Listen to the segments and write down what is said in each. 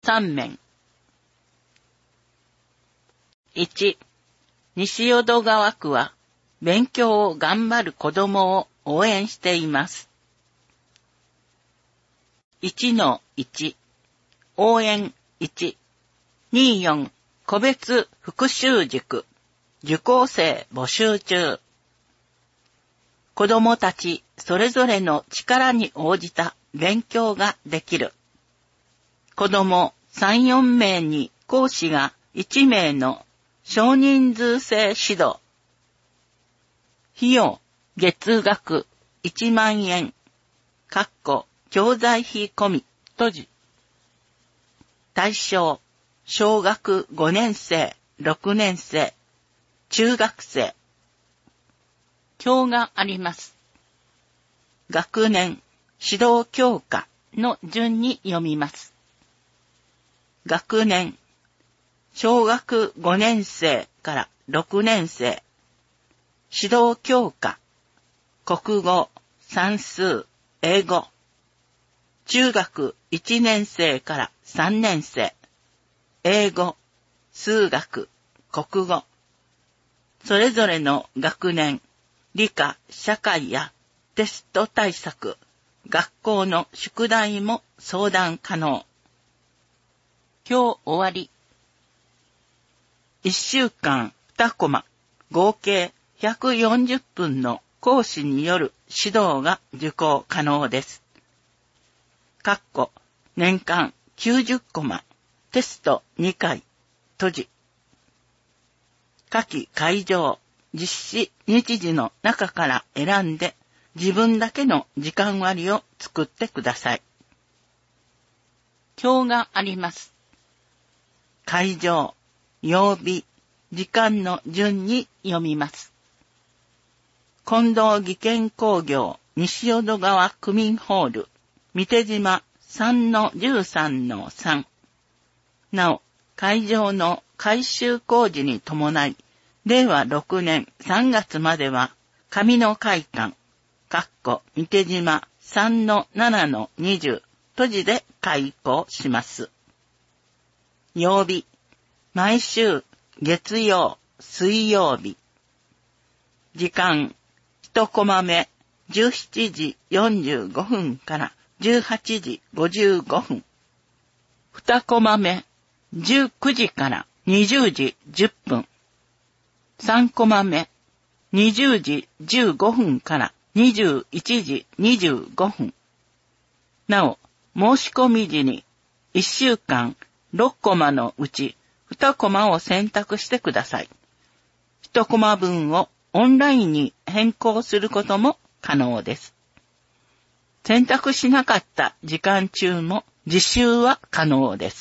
3面。1、西淀川区は勉強を頑張る子供を応援しています。1-1、応援1、24、個別復習塾、受講生募集中。子供たちそれぞれの力に応じた勉強ができる。子供3、4名に講師が1名の少人数制指導。費用、月額1万円。教材費込み、閉じ。対象、小学5年生、6年生、中学生。表があります。学年、指導教科の順に読みます。学年、小学5年生から6年生。指導教科、国語、算数、英語。中学1年生から3年生。英語、数学、国語。それぞれの学年、理科、社会やテスト対策、学校の宿題も相談可能。今日終わり。1週間2コマ、合計140分の講師による指導が受講可能です。年間90コマ、テスト2回、閉じ。下記会場、実施日時の中から選んで自分だけの時間割を作ってください。表があります。会場、曜日、時間の順に読みます。近藤技研工業西淀川区民ホール、三手島 3-13-3。なお、会場の改修工事に伴い、令和6年3月までは、上野会館、三手島 3-7-20、閉じで開講します。曜日、毎週月曜、水曜日。時間、1コマ目、17時45分から18時55分。2コマ目、19時から20時10分。3コマ目、20時15分から21時25分。なお、申し込み時に1週間6コマのうち2コマを選択してください。1コマ分をオンラインに変更することも可能です。選択しなかった時間中も自習は可能です。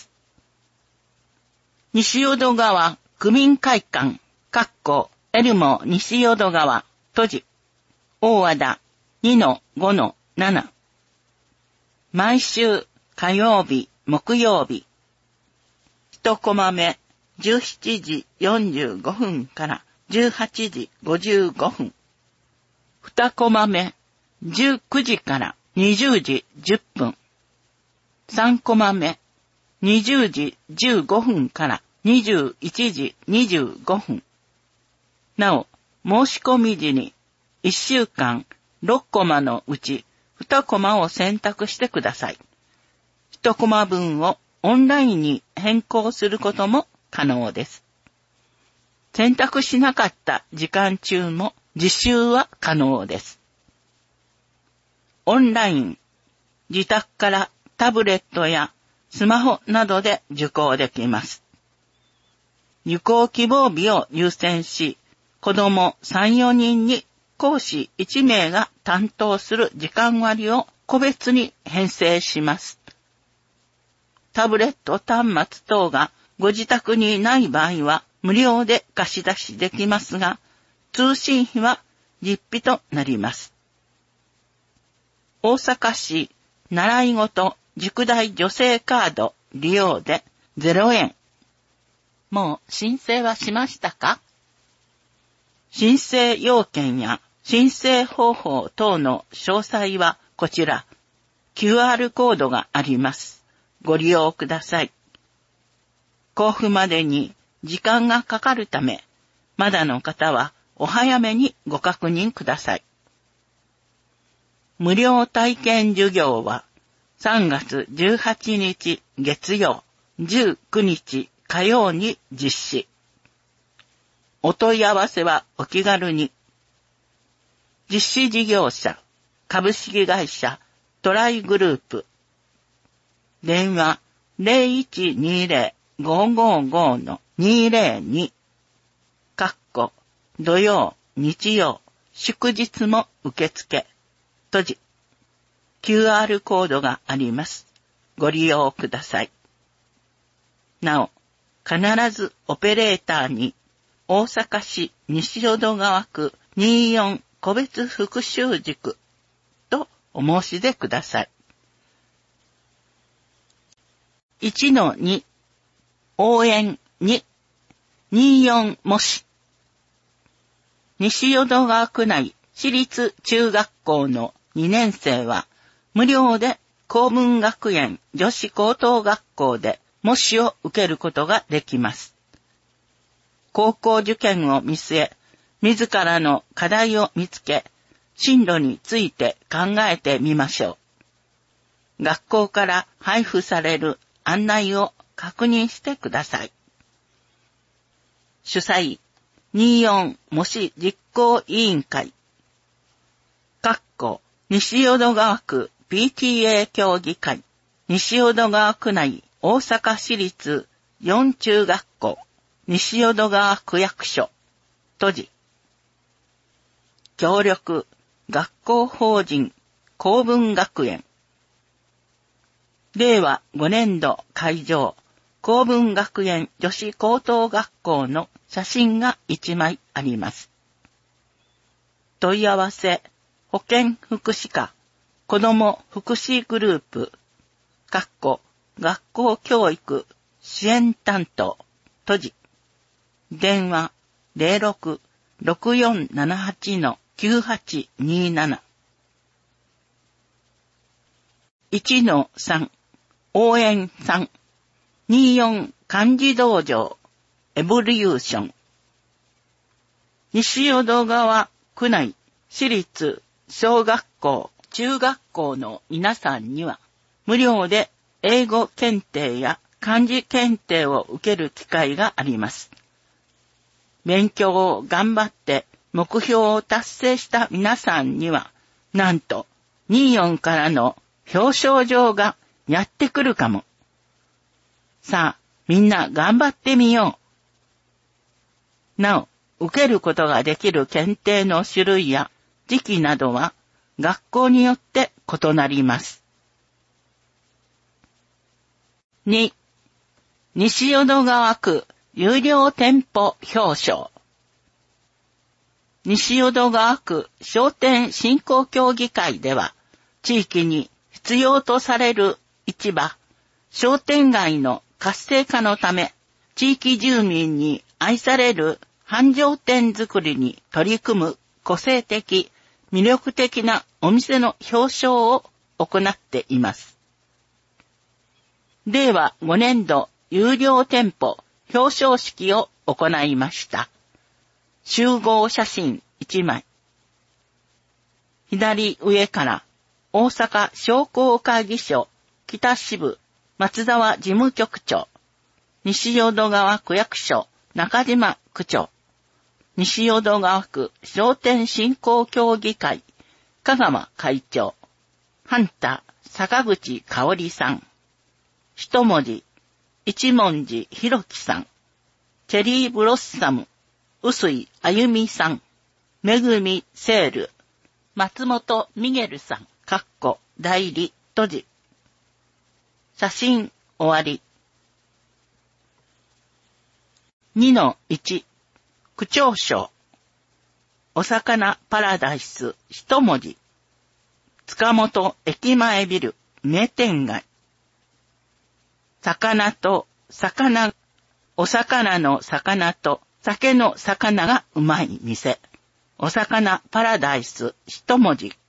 西淀川区民会館、エルモ西淀川、閉じ。大和田 2-5-7。毎週火曜日、木曜日。1コマ目、17時45分から18時55分。2コマ目、19時から20時10分。3コマ目、20時15分から21時25分。なお、申し込み時に1週間6コマのうち2コマを選択してください。1コマ分をオンラインに変更することも可能です。選択しなかった時間中も自習は可能です。オンライン、自宅からタブレットやスマホなどで受講できます。受講希望日を優先し、子供3、4人に講師1名が担当する時間割を個別に編成します。タブレット端末等がご自宅にない場合は無料で貸し出しできますが、通信費は実費となります。大阪市習い事塾代助成カード利用で0円。もう申請はしましたか？申請要件や申請方法等の詳細はこちら。QR コードがあります。ご利用ください。 交付までに時間がかかるため、まだの方はお早めにご確認ください。無料体験授業は3月18日月曜、19日火曜に実施。お問い合わせはお気軽に。実施事業者、株式会社トライグループ。電話 0120-555-202。土曜、日曜、祝日も受付。閉じ。QR コードがあります。ご利用ください。なお、必ずオペレーターに大阪市西淀川区24個別復習塾とお申し出ください。1-2 応援2 24模試西淀川区内私立中学校の2年生は無料で公文学園女子高等学校で模試を受けることができます。高校受験を見据え、自らの課題を見つけ、進路について考えてみましょう。学校から配布される案内を確認してください。主催、24模試実行委員会。西淀川区 PTA 協議会。西淀川区内大阪市立4中学校。西淀川区役所。閉じ。協力、学校法人公文学園。令和5年度会場、公文学園女子高等学校の写真が1枚あります。問い合わせ、保健福祉課、子ども福祉グループ、学校教育支援担当、閉じ。電話 06-6478-9827 1-3 応援3 24漢字道場エボリューション西淀川区内私立小学校中学校の皆さんには無料で英語検定や漢字検定を受ける機会があります。勉強を頑張って目標を達成した皆さんには、なんと24からの表彰状がやってくるかも。さあ、みんな頑張ってみよう。なお、受けることができる検定の種類や時期などは学校によって異なります。2. 西淀川区有料店舗表彰。西淀川区商店振興協議会では、地域に必要とされる市場、商店街の活性化のため、地域住民に愛される繁盛店づくりに取り組む個性的、魅力的なお店の表彰を行っています。令和5年度有料店舗表彰式を行いました。集合写真1枚。左上から大阪商工会議所北支部松沢事務局長、西淀川区役所中島区長、西淀川区商店振興協議会香川会長、ハンター坂口香織さん、一文字一文字ひろきさん、チェリーブロッサム臼井あゆみさん、めぐみセール、松本ミゲルさん、代理閉じ。写真終わり。2-1 区長賞お魚パラダイス一文字塚本駅前ビル名店街魚と魚お魚の魚と酒の魚がうまい店お魚パラダイス一文字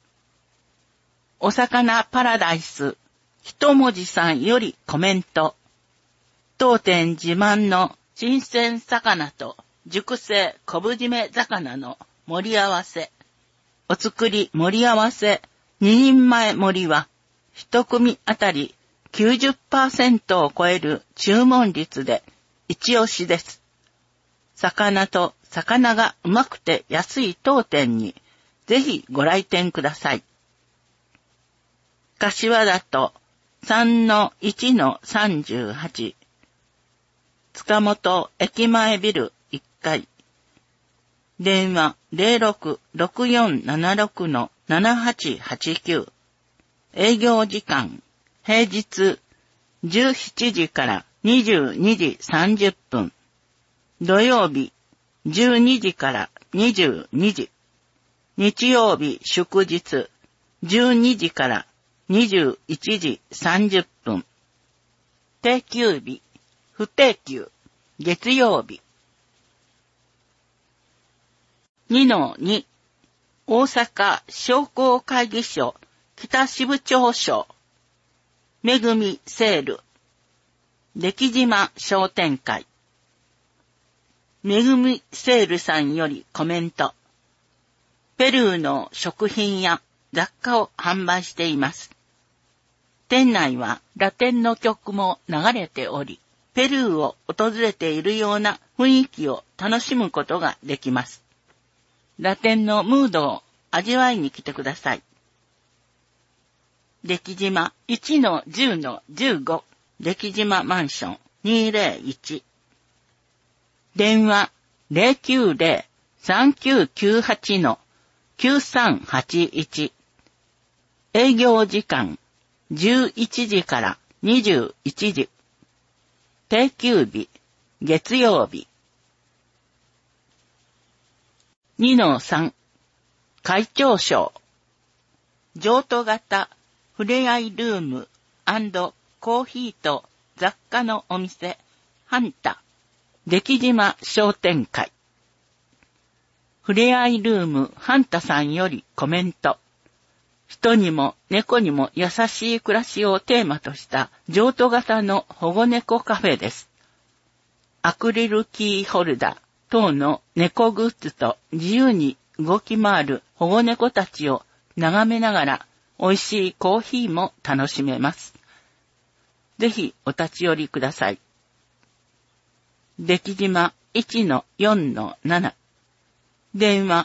お魚パラダイス一文字さんよりコメント当店自慢の新鮮魚と熟成昆布締め魚の盛り合わせ。お作り盛り合わせ2人前盛りは一組あたり 90% を超える注文率で一押しです。魚と魚がうまくて安い当店にぜひご来店ください。柏だと 3-1-38 塚本駅前ビル1階。電話 06-6476-7889。営業時間平日17時から22時30分。土曜日12時から22時。日曜日祝日12時から21時30分。定休日、不定休、月曜日。2-2 大阪商工会議所北支部長賞めぐみセール出来島商店会。めぐみセールさんよりコメント。ペルーの食品や雑貨を販売しています。店内はラテンの曲も流れており、ペルーを訪れているような雰囲気を楽しむことができます。ラテンのムードを味わいに来てください。出来島 1-10-15 出来島マンション201。電話 090-3998-9381。営業時間11時から21時。定休日月曜日。2-3 会長賞譲渡型ふれあいルーム&コーヒーと雑貨のお店ハンタ出来島商店会。ふれあいルームハンタさんよりコメント。人にも猫にも優しい暮らしをテーマとした譲渡型の保護猫カフェです。アクリルキーホルダー等の猫グッズと自由に動き回る保護猫たちを眺めながら美味しいコーヒーも楽しめます。ぜひお立ち寄りください。出来島 1-4-7 電話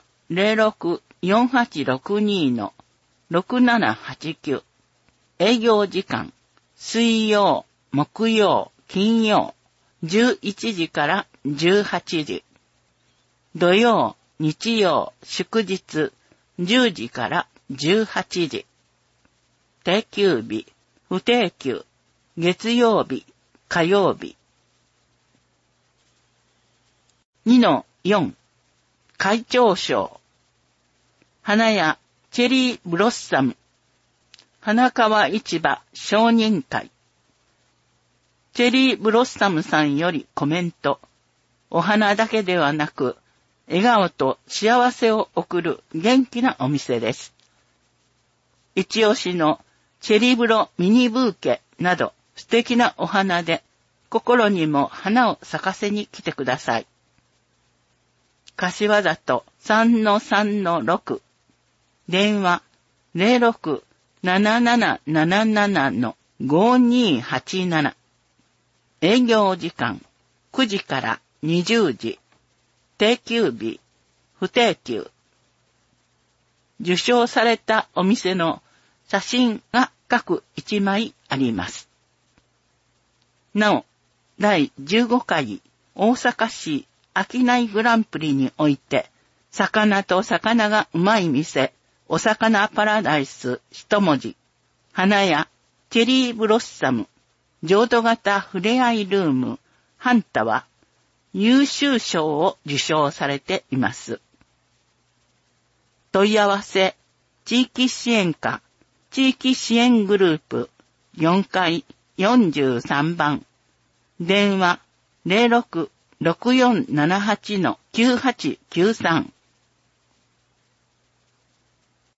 06-4862-6789 営業時間水曜、木曜、金曜11時から18時土曜、日曜、祝日10時から18時定休日、不定休月曜日、火曜日。2-4 会長賞花屋チェリーブロッサム花川市場商人会。チェリーブロッサムさんよりコメント。お花だけではなく笑顔と幸せを送る元気なお店です。一押しのチェリブロミニブーケなど素敵なお花で心にも花を咲かせに来てください。柏だと 3-3-6 電話 06-7777-5287 営業時間9時から20時定休日不定休。受賞されたお店の写真が各1枚あります。なお、第15回大阪市商いグランプリにおいて、魚と魚がうまい店、お魚パラダイス一文字、花屋チェリーブロッサム、譲渡型ふれあいルーム、ハンタは、優秀賞を受賞されています。問い合わせ、地域支援課、地域支援グループ、4階43番、電話 06-6478-9893